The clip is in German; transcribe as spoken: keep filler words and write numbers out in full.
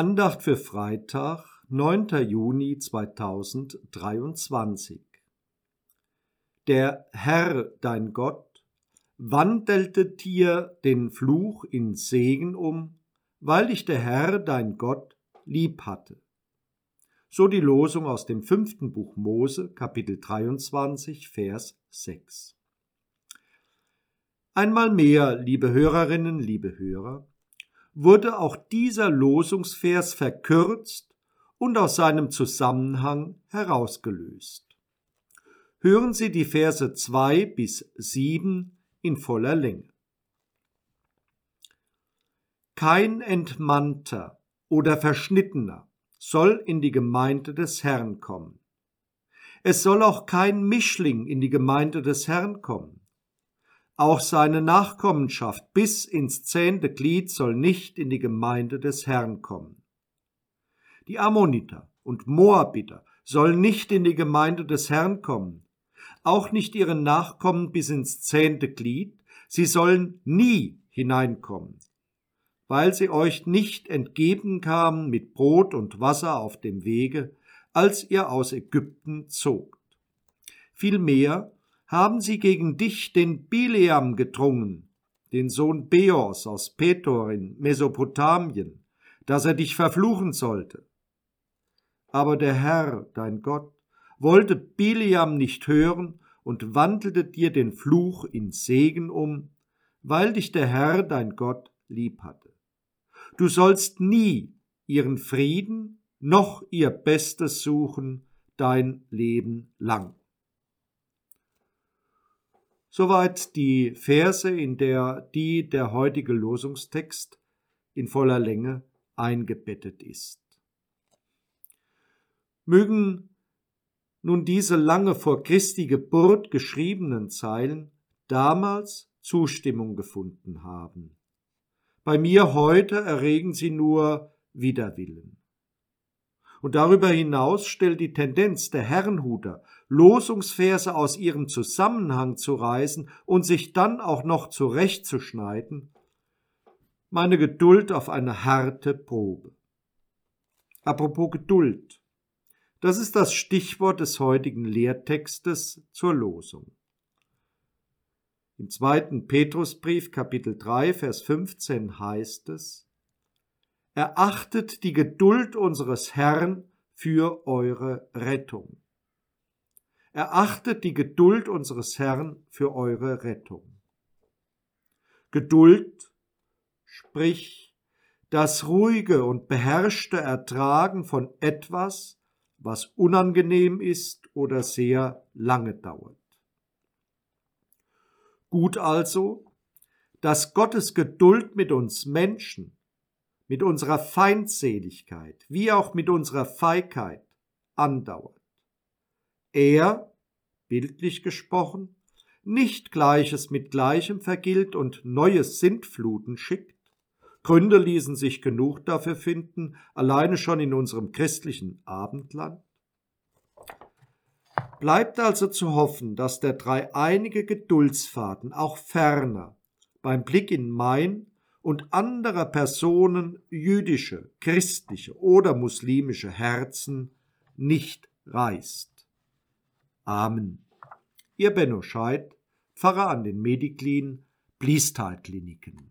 Andacht für Freitag, neunter Juni zweitausenddreiundzwanzig. Der Herr, dein Gott, wandelte dir den Fluch in Segen um, weil dich der Herr, dein Gott, lieb hatte. So die Losung aus dem fünften Buch Mose, Kapitel dreiundzwanzig, Vers sechs. Einmal mehr, liebe Hörerinnen, liebe Hörer, wurde auch dieser Losungsvers verkürzt und aus seinem Zusammenhang herausgelöst. Hören Sie die Verse zwei bis sieben in voller Länge. Kein Entmannter oder Verschnittener soll in die Gemeinde des Herrn kommen. Es soll auch kein Mischling in die Gemeinde des Herrn kommen. Auch seine Nachkommenschaft bis ins zehnte Glied soll nicht in die Gemeinde des Herrn kommen. Die Ammoniter und Moabiter sollen nicht in die Gemeinde des Herrn kommen, auch nicht ihre Nachkommen bis ins zehnte Glied, sie sollen nie hineinkommen, weil sie euch nicht entgegen kamen mit Brot und Wasser auf dem Wege, als ihr aus Ägypten zogt. Vielmehr haben sie gegen dich den Bileam gedrungen, den Sohn Beors aus Petor in Mesopotamien, dass er dich verfluchen sollte. Aber der Herr, dein Gott, wollte Bileam nicht hören und wandelte dir den Fluch in Segen um, weil dich der Herr, dein Gott, lieb hatte. Du sollst nie ihren Frieden noch ihr Bestes suchen, dein Leben lang. Soweit die Verse, in der die der heutige Losungstext in voller Länge eingebettet ist. Mögen nun diese lange vor Christi Geburt geschriebenen Zeilen damals Zustimmung gefunden haben. Bei mir heute erregen sie nur Widerwillen. Und darüber hinaus stellt die Tendenz der Herrenhuter, Losungsverse aus ihrem Zusammenhang zu reißen und sich dann auch noch zurechtzuschneiden, meine Geduld auf eine harte Probe. Apropos Geduld. Das ist das Stichwort des heutigen Lehrtextes zur Losung. Im zweiten Petrusbrief, Kapitel drei, Vers fünfzehn heißt es: Erachtet die Geduld unseres Herrn für eure Rettung. Erachtet die Geduld unseres Herrn für eure Rettung. Geduld, sprich das ruhige und beherrschte Ertragen von etwas, was unangenehm ist oder sehr lange dauert. Gut also, dass Gottes Geduld mit uns Menschen, mit unserer Feindseligkeit, wie auch mit unserer Feigheit andauert. Er, bildlich gesprochen, nicht Gleiches mit Gleichem vergilt und neue Sintfluten schickt. Gründe ließen sich genug dafür finden, alleine schon in unserem christlichen Abendland. Bleibt also zu hoffen, dass der dreieinige Geduldsfaden auch ferner beim Blick in mein und anderer Personen jüdische, christliche oder muslimische Herzen nicht reißt. Amen. Ihr Benno Scheidt, Pfarrer an den Mediklin, Bliestal-Kliniken.